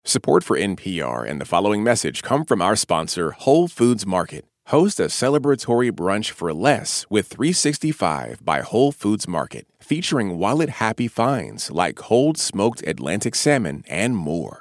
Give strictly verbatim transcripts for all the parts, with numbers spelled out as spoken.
Support for N P R and the following message come from our sponsor, Whole Foods Market. Host a celebratory brunch for less with three sixty-five by Whole Foods Market, featuring wallet-happy finds like cold smoked Atlantic salmon and more.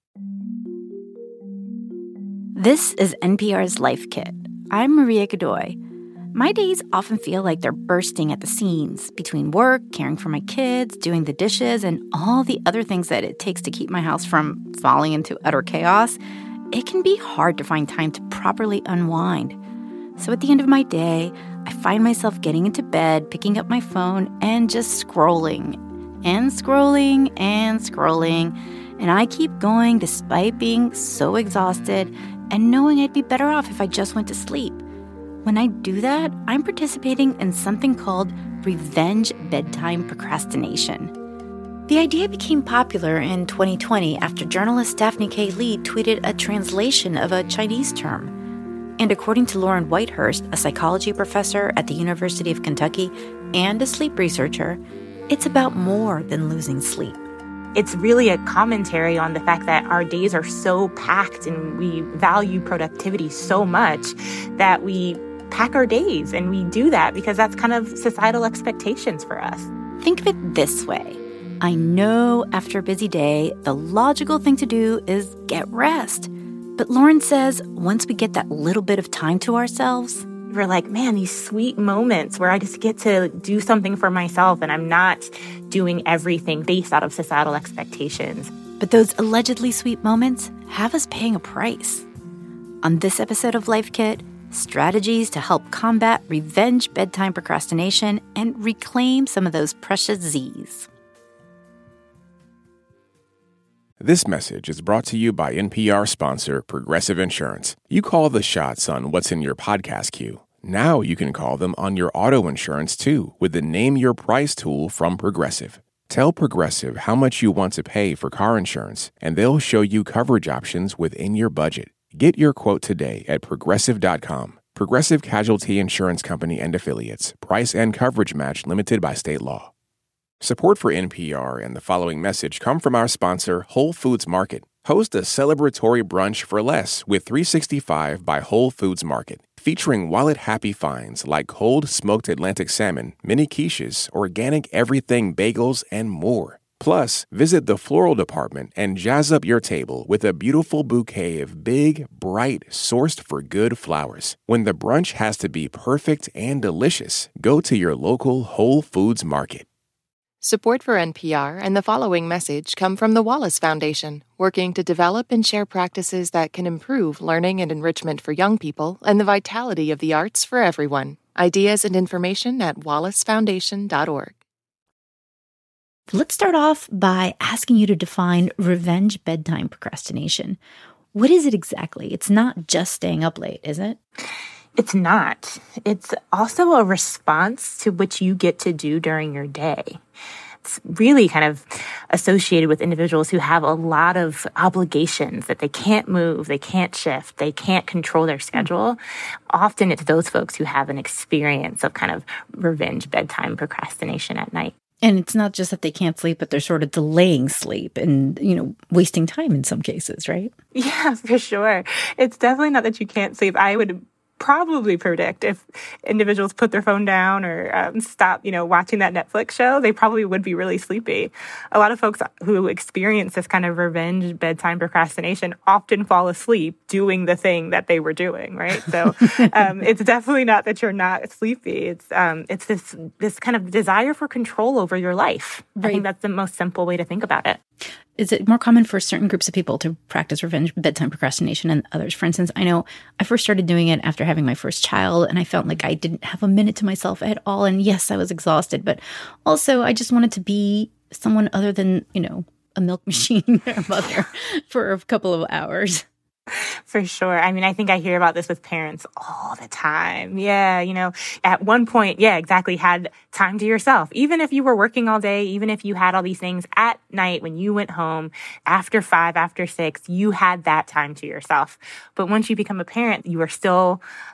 This is N P R's Life Kit. I'm Maria Godoy. My days often feel like they're bursting at the seams between work, caring for my kids, doing the dishes, and all the other things that it takes to keep my house from falling into utter chaos. It can be hard to find time to properly unwind. So at the end of my day, I find myself getting into bed, picking up my phone, and just scrolling and scrolling and scrolling. And I keep going despite being so exhausted and knowing I'd be better off if I just went to sleep. When I do that, I'm participating in something called revenge bedtime procrastination. The idea became popular in twenty twenty after journalist Daphne K. Lee tweeted a translation of a Chinese term. And according to Lauren Whitehurst, a psychology professor at the University of Kentucky and a sleep researcher, it's about more than losing sleep. It's really a commentary on the fact that our days are so packed and we value productivity so much that we pack our days, and we do that because that's kind of societal expectations for us. Think of it this way. I know after a busy day, the logical thing to do is get rest. But Lauren says once we get that little bit of time to ourselves, we're like, man, these sweet moments where I just get to do something for myself and I'm not doing everything based out of societal expectations. But those allegedly sweet moments have us paying a price. On this episode of Life Kit, strategies to help combat revenge bedtime procrastination and reclaim some of those precious Z's. This message is brought to you by N P R sponsor Progressive Insurance. You call the shots on what's in your podcast queue. Now you can call them on your auto insurance too with the Name Your Price tool from Progressive. Tell Progressive how much you want to pay for car insurance, and they'll show you coverage options within your budget. Get your quote today at progressive dot com. Progressive Casualty Insurance Company and Affiliates. Price and coverage match limited by state law. Support for N P R and the following message come from our sponsor, Whole Foods Market. Host a celebratory brunch for less with three sixty-five by Whole Foods Market, featuring wallet-happy finds like cold smoked Atlantic salmon, mini quiches, organic everything bagels, and more. Plus, visit the floral department and jazz up your table with a beautiful bouquet of big, bright, sourced for good flowers. When the brunch has to be perfect and delicious, go to your local Whole Foods Market. Support for N P R and the following message come from the Wallace Foundation, working to develop and share practices that can improve learning and enrichment for young people and the vitality of the arts for everyone. Ideas and information at wallace foundation dot org. Let's start off by asking you to define revenge bedtime procrastination. What is it exactly? It's not just staying up late, is it? It's not. It's also a response to what you get to do during your day. It's really kind of associated with individuals who have a lot of obligations that they can't move, they can't shift, they can't control their schedule. Often it's those folks who have an experience of kind of revenge bedtime procrastination at night. And it's not just that they can't sleep, but they're sort of delaying sleep and, you know, wasting time in some cases, right? Yeah, for sure. It's definitely not that you can't sleep. I would probably predict if individuals put their phone down or um, stop, you know, watching that Netflix show, they probably would be really sleepy. A lot of folks who experience this kind of revenge bedtime procrastination often fall asleep doing the thing that they were doing, right? So um, it's definitely not that you're not sleepy. It's um, it's this this kind of desire for control over your life. Right. I think that's the most simple way to think about it. Is it more common for certain groups of people to practice revenge bedtime procrastination than others? For instance, I know I first started doing it after having my first child, and I felt like I didn't have a minute to myself at all. And yes, I was exhausted, but also I just wanted to be someone other than, you know, a milk machine or mother for a couple of hours. For sure. I mean, I think I hear about this with parents all the time. Yeah, you know, at one point, yeah, exactly, had time to yourself. Even if you were working all day, even if you had all these things at night when you went home, after five, after six, you had that time to yourself. But once you become a parent, you are still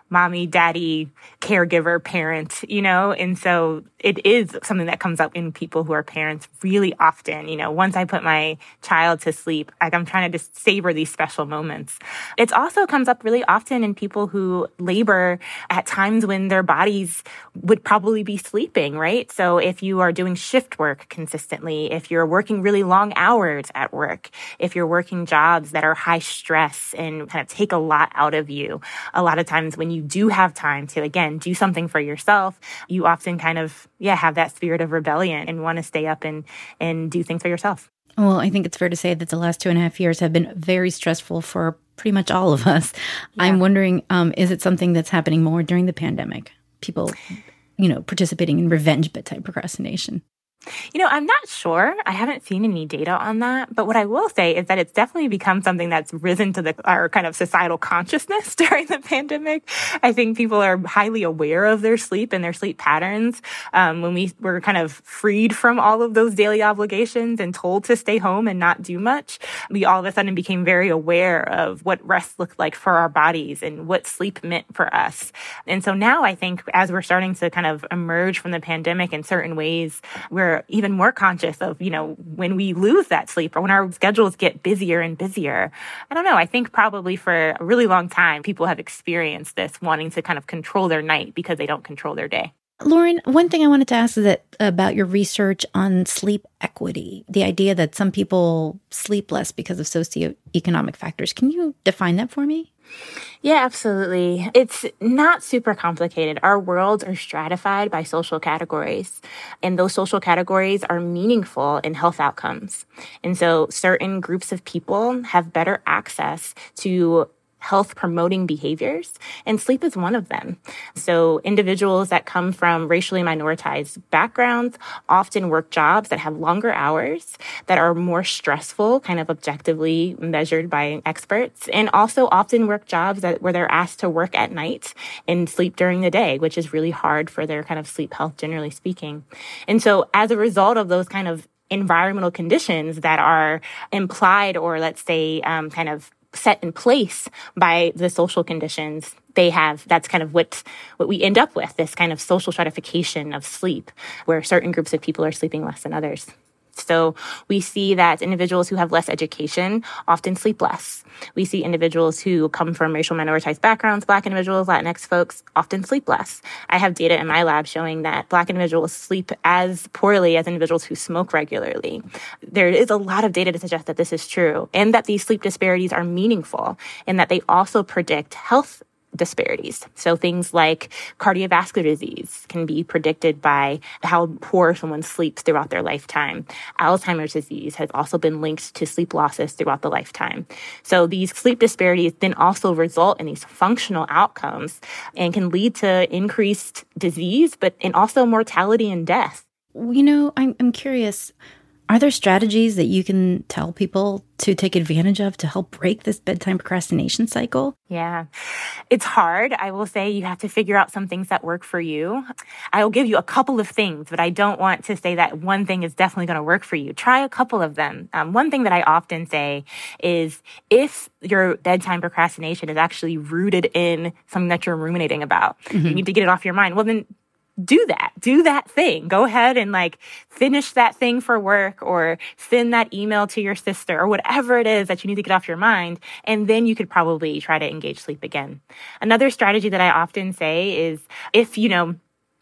mommy, daddy, caregiver, parent, you know? And so it is something that comes up in people who are parents really often. You know, once I put my child to sleep, like I'm trying to just savor these special moments. It also comes up really often in people who labor at times when their bodies would probably be sleeping, right? So if you are doing shift work consistently, if you're working really long hours at work, if you're working jobs that are high stress and kind of take a lot out of you, a lot of times when you do have time to, again, do something for yourself, you often kind of, yeah, have that spirit of rebellion and want to stay up and, and do things for yourself. Well, I think it's fair to say that the last two and a half years have been very stressful for pretty much all of us. Yeah. I'm wondering, um, is it something that's happening more during the pandemic? People, you know, participating in revenge bedtime procrastination. You know, I'm not sure. I haven't seen any data on that. But what I will say is that it's definitely become something that's risen to the our kind of societal consciousness during the pandemic. I think people are highly aware of their sleep and their sleep patterns. Um, when we were kind of freed from all of those daily obligations and told to stay home and not do much, we all of a sudden became very aware of what rest looked like for our bodies and what sleep meant for us. And so now I think as we're starting to kind of emerge from the pandemic in certain ways, we're even more conscious of, you know, when we lose that sleep or when our schedules get busier and busier. I don't know. I think probably for a really long time, people have experienced this wanting to kind of control their night because they don't control their day. Lauren, one thing I wanted to ask is that about your research on sleep equity, the idea that some people sleep less because of socioeconomic factors. Can you define that for me? Yeah, absolutely. It's not super complicated. Our worlds are stratified by social categories, and those social categories are meaningful in health outcomes. And so certain groups of people have better access to health promoting behaviors, and sleep is one of them. So individuals that come from racially minoritized backgrounds often work jobs that have longer hours, that are more stressful, kind of objectively measured by experts, and also often work jobs that where they're asked to work at night and sleep during the day, which is really hard for their kind of sleep health, generally speaking. And so as a result of those kind of environmental conditions that are implied or let's say um, kind of set in place by the social conditions they have, that's kind of what, what we end up with, this kind of social stratification of sleep, where certain groups of people are sleeping less than others. So we see that individuals who have less education often sleep less. We see individuals who come from racial minoritized backgrounds, Black individuals, Latinx folks, often sleep less. I have data in my lab showing that Black individuals sleep as poorly as individuals who smoke regularly. There is a lot of data to suggest that this is true and that these sleep disparities are meaningful and that they also predict health disparities. So things like cardiovascular disease can be predicted by how poor someone sleeps throughout their lifetime. Alzheimer's disease has also been linked to sleep losses throughout the lifetime. So these sleep disparities then also result in these functional outcomes and can lead to increased disease, but and also mortality and death. You know, I'm I'm curious. Are there strategies that you can tell people to take advantage of to help break this bedtime procrastination cycle? Yeah, it's hard. I will say you have to figure out some things that work for you. I will give you a couple of things, but I don't want to say that one thing is definitely going to work for you. Try a couple of them. Um, one thing that I often say is if your bedtime procrastination is actually rooted in something that you're ruminating about, mm-hmm. you need to get it off your mind. Well, then do that. Do that thing. Go ahead and like finish that thing for work or send that email to your sister or whatever it is that you need to get off your mind. And then you could probably try to engage sleep again. Another strategy that I often say is if, you know,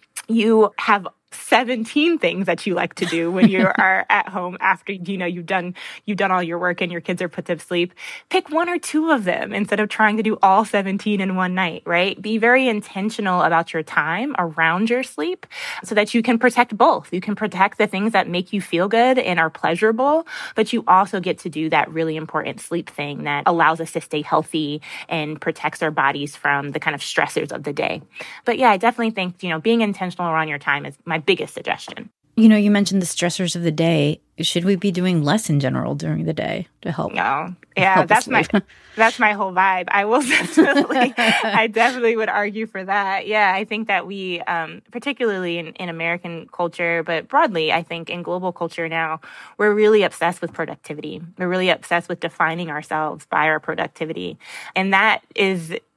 you have seventeen things that you like to do when you are at home after, you know, you've done, you've done all your work and your kids are put to sleep. Pick one or two of them instead of trying to do all seventeen in one night, right? Be very intentional about your time around your sleep so that you can protect both. You can protect the things that make you feel good and are pleasurable, but you also get to do that really important sleep thing that allows us to stay healthy and protects our bodies from the kind of stressors of the day. But yeah, I definitely think, you know, being intentional around your time is my biggest suggestion. You know, you mentioned the stressors of the day. Should we be doing less in general during the day to help? No. Yeah, help that's my that's my whole vibe. I will definitely, I definitely would argue for that. Yeah, I think that we, um, particularly in, in American culture, but broadly, I think in global culture now, we're really obsessed with productivity. We're really obsessed with defining ourselves by our productivity. And that is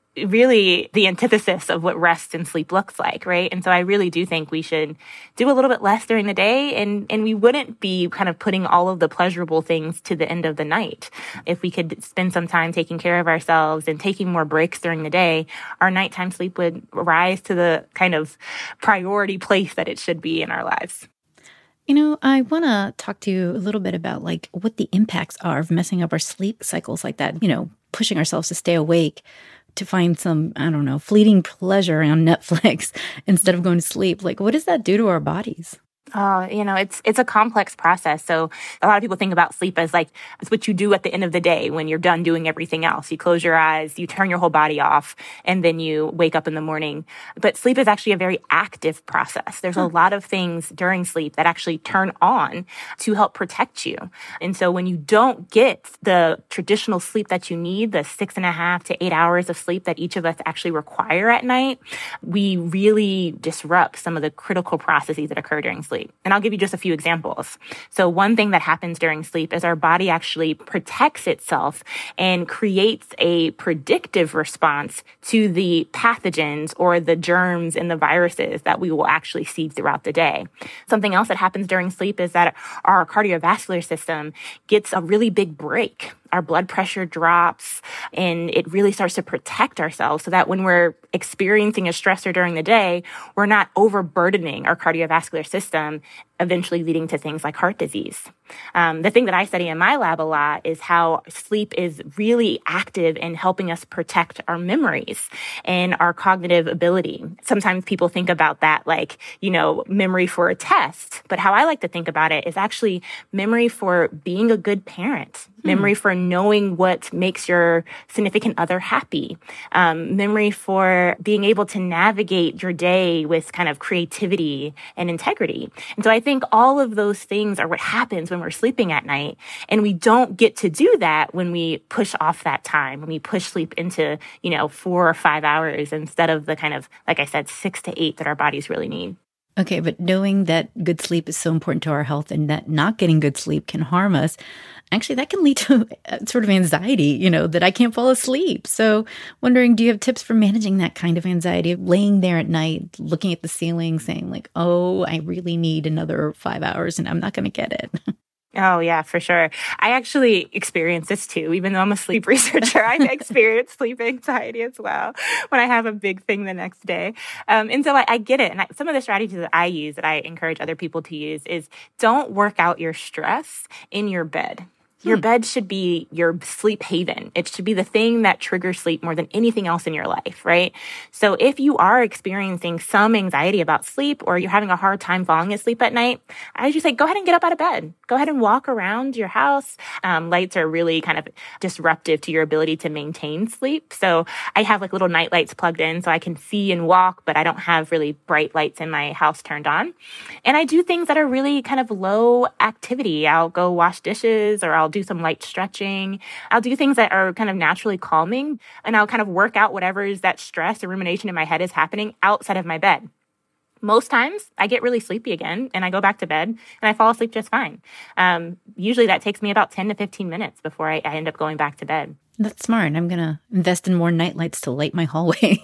really the antithesis of what rest and sleep looks like, right? And so I really do think we should do a little bit less during the day, and, and we wouldn't be kind of putting all of the pleasurable things to the end of the night. If we could spend some time taking care of ourselves and taking more breaks during the day, our nighttime sleep would rise to the kind of priority place that it should be in our lives. You know, I want to talk to you a little bit about like what the impacts are of messing up our sleep cycles like that, you know, pushing ourselves to stay awake to find some, I don't know, fleeting pleasure on Netflix instead of going to sleep. Like, what does that do to our bodies? Oh, you know, it's it's a complex process. So a lot of people think about sleep as like, it's what you do at the end of the day when you're done doing everything else. You close your eyes, you turn your whole body off, and then you wake up in the morning. But sleep is actually a very active process. There's huh. a lot of things during sleep that actually turn on to help protect you. And so when you don't get the traditional sleep that you need, the six and a half to eight hours of sleep that each of us actually require at night, we really disrupt some of the critical processes that occur during sleep. And I'll give you just a few examples. So one thing that happens during sleep is our body actually protects itself and creates a predictive response to the pathogens or the germs and the viruses that we will actually see throughout the day. Something else that happens during sleep is that our cardiovascular system gets a really big break. Our blood pressure drops, and it really starts to protect ourselves so that when we're experiencing a stressor during the day, we're not overburdening our cardiovascular system, eventually leading to things like heart disease. Um, the thing that I study in my lab a lot is how sleep is really active in helping us protect our memories and our cognitive ability. Sometimes people think about that like, you know, memory for a test. But how I like to think about it is actually memory for being a good parent, hmm. memory for knowing what makes your significant other happy, um, memory for being able to navigate your day with kind of creativity and integrity. And so I think all of those things are what happens when we're sleeping at night. And we don't get to do that when we push off that time, when we push sleep into, you know, four or five hours instead of the kind of, like I said, six to eight that our bodies really need. Okay, but knowing that good sleep is so important to our health and that not getting good sleep can harm us, actually that can lead to sort of anxiety, you know, that I can't fall asleep. So wondering, do you have tips for managing that kind of anxiety of laying there at night, looking at the ceiling, saying like, oh, I really need another five hours and I'm not going to get it? Oh, yeah, for sure. I actually experience this too. Even though I'm a sleep researcher, I experience sleep anxiety as well when I have a big thing the next day. Um, and so I, I get it. And I, some of the strategies that I use that I encourage other people to use is don't work out your stress in your bed. Your hmm. bed should be your sleep haven. It should be the thing that triggers sleep more than anything else in your life, right? So if you are experiencing some anxiety about sleep or you're having a hard time falling asleep at night, I usually say, go ahead and get up out of bed. Go ahead and walk around your house. Um, lights are really kind of disruptive to your ability to maintain sleep. So I have like little night lights plugged in so I can see and walk, but I don't have really bright lights in my house turned on. And I do things that are really kind of low activity. I'll go wash dishes, or I'll do some light stretching. I'll do things that are kind of naturally calming, and I'll kind of work out whatever is that stress or rumination in my head is happening outside of my bed. Most times I get really sleepy again and I go back to bed and I fall asleep just fine. Um, usually that takes me about ten to fifteen minutes before I, I end up going back to bed. That's smart. I'm going to invest in more nightlights to light my hallway.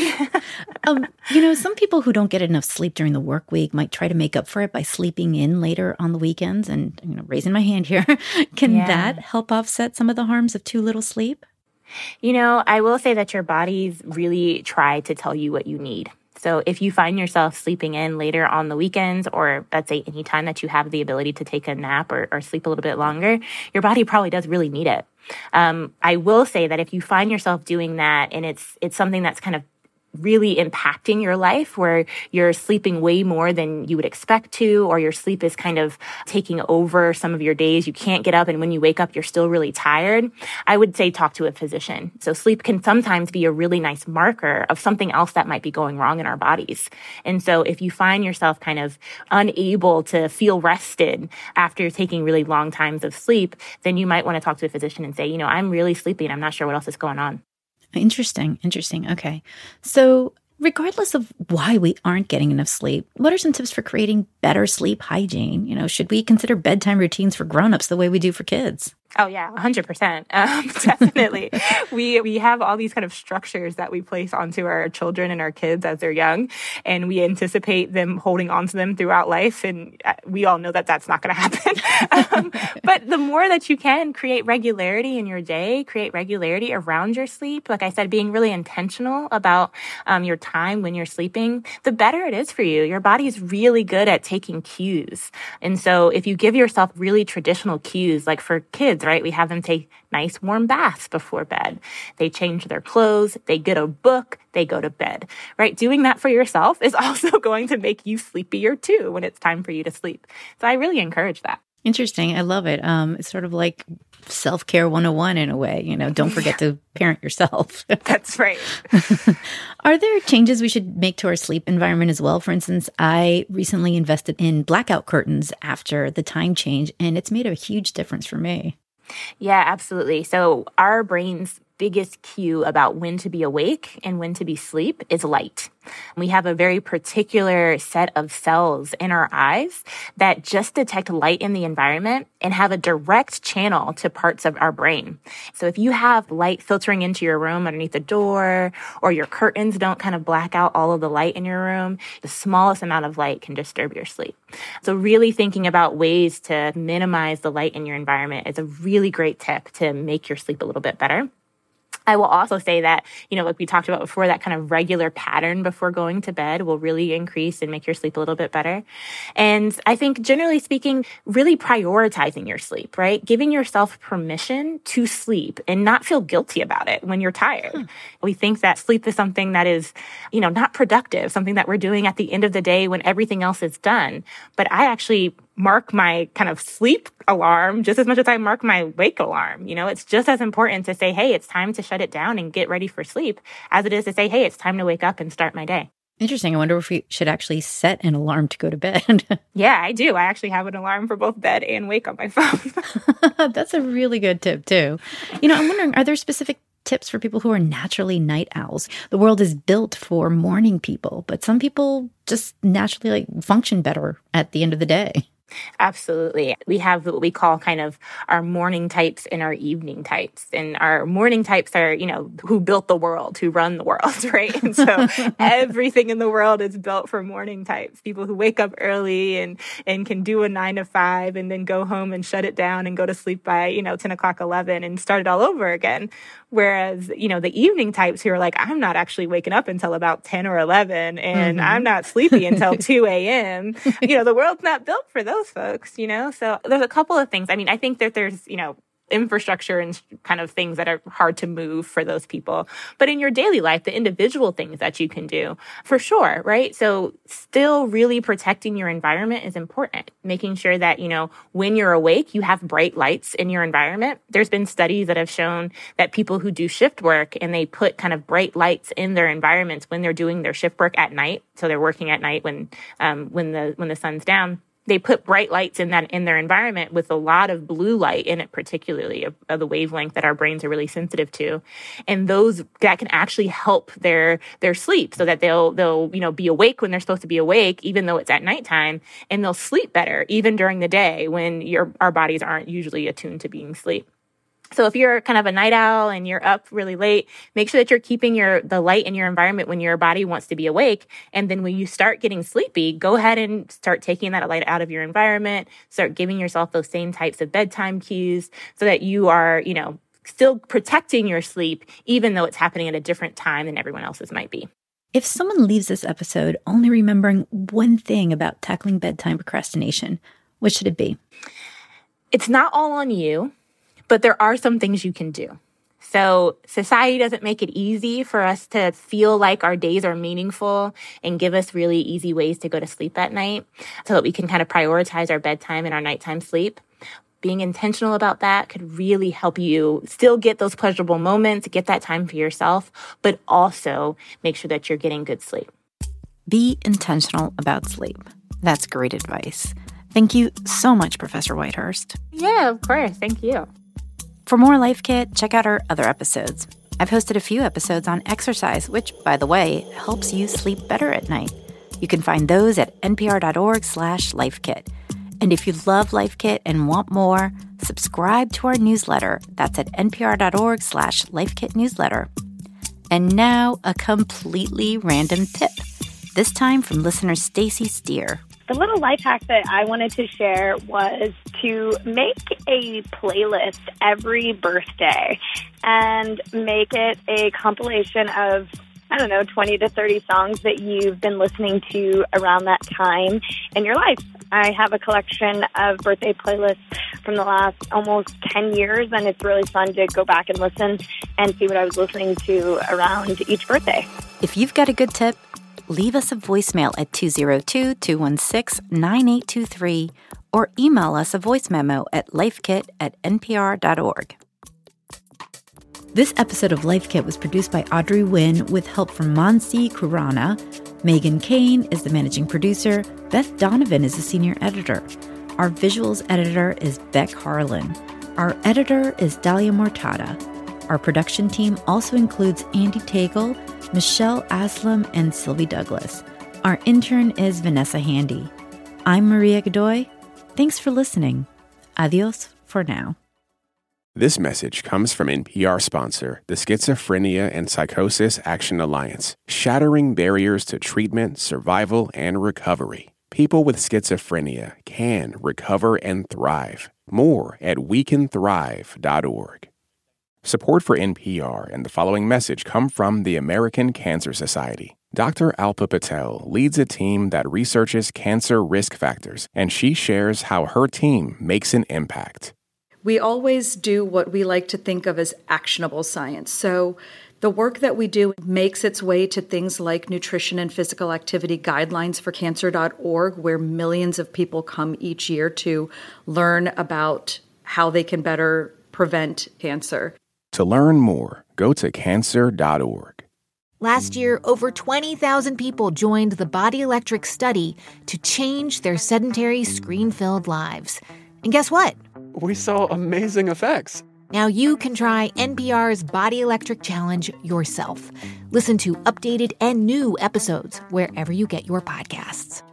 um, you know, some people who don't get enough sleep during the work week might try to make up for it by sleeping in later on the weekends. And, you know, raising my hand here, can yeah. that help offset some of the harms of too little sleep? You know, I will say that your bodies really try to tell you what you need. So if you find yourself sleeping in later on the weekends, or let's say any time that you have the ability to take a nap or, or sleep a little bit longer, your body probably does really need it. Um, I will say that if you find yourself doing that and it's it's something that's kind of really impacting your life, where you're sleeping way more than you would expect to, or your sleep is kind of taking over some of your days, you can't get up, and when you wake up, you're still really tired, I would say talk to a physician. So sleep can sometimes be a really nice marker of something else that might be going wrong in our bodies. And so if you find yourself kind of unable to feel rested after taking really long times of sleep, then you might want to talk to a physician and say, you know, I'm really sleepy and I'm not sure what else is going on. Interesting. Interesting. Okay. So regardless of why we aren't getting enough sleep, what are some tips for creating better sleep hygiene? You know, should we consider bedtime routines for grown-ups the way we do for kids? Oh, yeah, one hundred percent. Um, definitely. we we have all these kind of structures that we place onto our children and our kids as they're young, and we anticipate them holding on to them throughout life, and we all know that that's not going to happen. um, but the more that you can create regularity in your day, create regularity around your sleep, like I said, being really intentional about um, your time when you're sleeping, the better it is for you. Your body is really good at taking cues. And so if you give yourself really traditional cues, like for kids, right? We have them take nice warm baths before bed. They change their clothes. They get a book. They go to bed, right? Doing that for yourself is also going to make you sleepier too when it's time for you to sleep. So I really encourage that. Interesting. I love it. Um, it's sort of like self-care one oh one in a way. You know, don't forget to parent yourself. That's right. Are there changes we should make to our sleep environment as well? For instance, I recently invested in blackout curtains after the time change, and it's made a huge difference for me. Yeah, absolutely. So our brain's biggest cue about when to be awake and when to be asleep is light. We have a very particular set of cells in our eyes that just detect light in the environment and have a direct channel to parts of our brain. So if you have light filtering into your room underneath the door, or your curtains don't kind of black out all of the light in your room, the smallest amount of light can disturb your sleep. So really thinking about ways to minimize the light in your environment is a really great tip to make your sleep a little bit better. I will also say that, you know, like we talked about before, that kind of regular pattern before going to bed will really increase and make your sleep a little bit better. And I think generally speaking, really prioritizing your sleep, right? Giving yourself permission to sleep and not feel guilty about it when you're tired. Hmm. We think that sleep is something that is, you know, not productive, something that we're doing at the end of the day when everything else is done. But I actually mark my kind of sleep alarm just as much as I mark my wake alarm. You know, it's just as important to say, hey, it's time to shut it down and get ready for sleep as it is to say, hey, it's time to wake up and start my day. Interesting. I wonder if we should actually set an alarm to go to bed. Yeah, I do. I actually have an alarm for both bed and wake on my phone. That's a really good tip too. You know, I'm wondering, are there specific tips for people who are naturally night owls? The world is built for morning people, but some people just naturally like function better at the end of the day. Absolutely. We have what we call kind of our morning types and our evening types. And our morning types are, you know, who built the world, who run the world, right? And so everything in the world is built for morning types. People who wake up early and, and can do a nine to five and then go home and shut it down and go to sleep by, you know, ten o'clock, eleven and start it all over again. Whereas, you know, the evening types who are like, I'm not actually waking up until about ten or eleven and mm-hmm. I'm not sleepy until two a.m. You know, the world's not built for those folks, you know? So there's a couple of things. I mean, I think that there's, you know, infrastructure and kind of things that are hard to move for those people. But in your daily life, the individual things that you can do, for sure, right? So still really protecting your environment is important. Making sure that, you know, when you're awake, you have bright lights in your environment. There's been studies that have shown that people who do shift work and they put kind of bright lights in their environments when they're doing their shift work at night. So they're working at night when, um, when the, when the sun's down. They put bright lights in that in their environment with a lot of blue light in it, particularly of, of the wavelength that our brains are really sensitive to, and those that can actually help their their sleep, so that they'll they'll you know be awake when they're supposed to be awake, even though it's at nighttime, and they'll sleep better even during the day when your our bodies aren't usually attuned to being asleep. So if you're kind of a night owl and you're up really late, make sure that you're keeping your the light in your environment when your body wants to be awake. And then when you start getting sleepy, go ahead and start taking that light out of your environment. Start giving yourself those same types of bedtime cues so that you are, you know, still protecting your sleep, even though it's happening at a different time than everyone else's might be. If someone leaves this episode only remembering one thing about tackling bedtime procrastination, what should it be? It's not all on you. But there are some things you can do. So society doesn't make it easy for us to feel like our days are meaningful and give us really easy ways to go to sleep at night so that we can kind of prioritize our bedtime and our nighttime sleep. Being intentional about that could really help you still get those pleasurable moments, get that time for yourself, but also make sure that you're getting good sleep. Be intentional about sleep. That's great advice. Thank you so much, Professor Whitehurst. Yeah, of course. Thank you. For more Life Kit, check out our other episodes. I've hosted a few episodes on exercise, which, by the way, helps you sleep better at night. You can find those at npr.org slash lifekit. And if you love Life Kit and want more, subscribe to our newsletter. That's at npr.org slash lifekit newsletter. And now a completely random tip, this time from listener Stacy Steer. The little life hack that I wanted to share was to make a playlist every birthday and make it a compilation of, I don't know, twenty to thirty songs that you've been listening to around that time in your life. I have a collection of birthday playlists from the last almost ten years, and it's really fun to go back and listen and see what I was listening to around each birthday. If you've got a good tip, leave us a voicemail at two oh two, two one six, nine eight two three or email us a voice memo at lifekit at npr.org. This episode of Life Kit was produced by Audrey Nguyen with help from Mansi Khurana. Megan Kane is the managing producer. Beth Donovan is the senior editor. Our visuals editor is Beck Harlan. Our editor is Dahlia Mortada. Our production team also includes Andy Tagle, Michelle Aslam, and Sylvie Douglas. Our intern is Vanessa Handy. I'm Maria Godoy. Thanks for listening. Adios for now. This message comes from N P R sponsor, the Schizophrenia and Psychosis Action Alliance, shattering barriers to treatment, survival, and recovery. People with schizophrenia can recover and thrive. More at we can thrive dot org. Support for N P R and the following message come from the American Cancer Society. Doctor Alpa Patel leads a team that researches cancer risk factors, and she shares how her team makes an impact. We always do what we like to think of as actionable science. So the work that we do makes its way to things like nutrition and physical activity guidelines for cancer dot org, where millions of people come each year to learn about how they can better prevent cancer. To learn more, go to cancer dot org. Last year, over twenty thousand people joined the Body Electric study to change their sedentary, screen-filled lives. And guess what? We saw amazing effects. Now you can try N P R's Body Electric Challenge yourself. Listen to updated and new episodes wherever you get your podcasts.